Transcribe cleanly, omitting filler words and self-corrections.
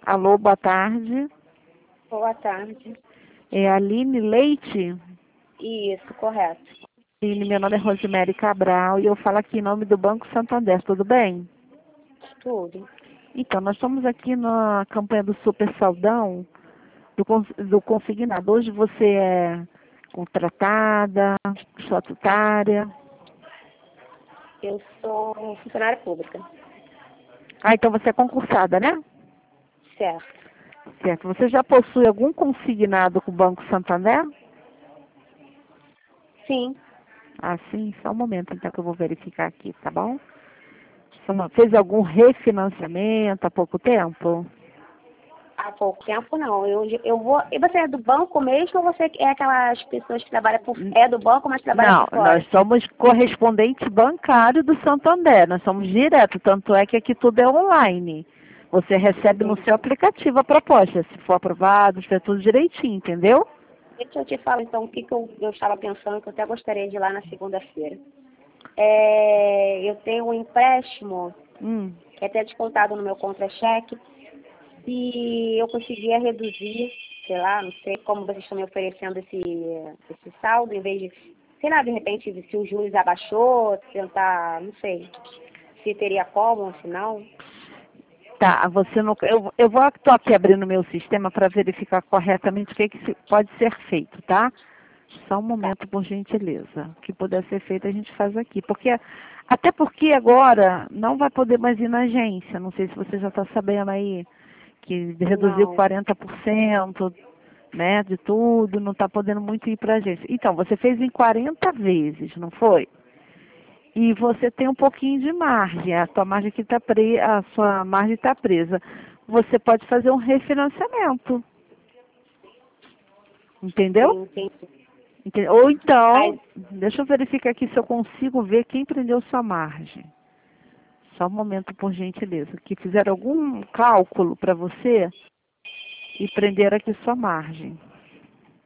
Alô, boa tarde. Boa tarde. É a Aline Leite? Isso, correto. Aline, meu nome é Rosemary Cabral e eu falo aqui em nome do Banco Santander, tudo bem? Tudo. Então, nós estamos aqui na campanha do Super Saldão do consignado. Hoje você é contratada, estatutária. Eu sou funcionária pública. Ah, então você é concursada, né? Certo. Certo. Você já possui algum consignado com o Banco Santander? Sim. Ah, sim. Só um momento, então, que eu vou verificar aqui, tá bom? Fez algum refinanciamento há pouco tempo? Há pouco tempo não. Eu vou. E você é do banco mesmo ou você é aquelas pessoas que trabalham por. É do banco, mas trabalha Não, por fora? nós somos correspondente bancário do Santander, nós somos direto, tanto é que aqui tudo é online. Você recebe no Entendi. seu aplicativo a proposta, se for aprovado, se for tudo direitinho, entendeu? Deixa eu te falar então o que eu estava pensando, que eu até gostaria de ir lá na segunda-feira. Eu tenho um empréstimo Hum, que é até descontado no meu contra-cheque. Se eu conseguia reduzir, sei lá, não sei como vocês estão me oferecendo esse saldo, em vez de, sei lá, de repente, se os juros abaixou, tentar, não sei, se teria como, se não. tá, você não. Eu vou tô aqui abrindo o meu sistema para verificar corretamente o que, pode ser feito, tá? Só um Tá. momento, por gentileza. O que puder ser feito, a gente faz aqui. Até porque agora não vai poder mais ir na agência. Não sei se você já está sabendo aí que reduziu Não, 40%, né, de tudo, não está podendo muito ir para a agência. Então, você fez em 40 vezes, não foi? E você tem um pouquinho de margem, a sua margem aqui a sua margem está presa. Você pode fazer um refinanciamento, entendeu? sim, entendi. Ou então, Mas, deixa eu verificar aqui se eu consigo ver quem prendeu sua margem. Só um momento, por gentileza. Que fizeram algum cálculo para você e prenderam aqui sua margem.